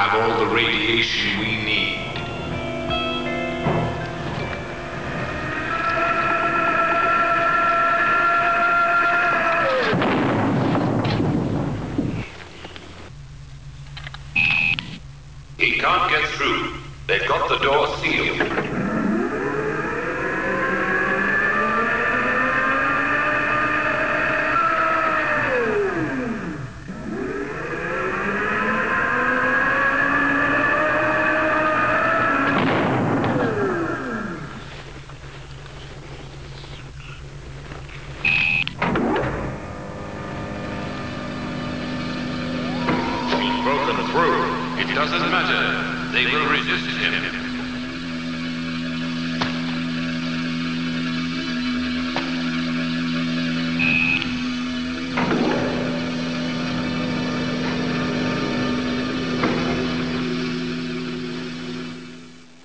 have all the radiation we need. He can't get through. They've got the door sealed. He's broken through. It doesn't matter. They will resist him.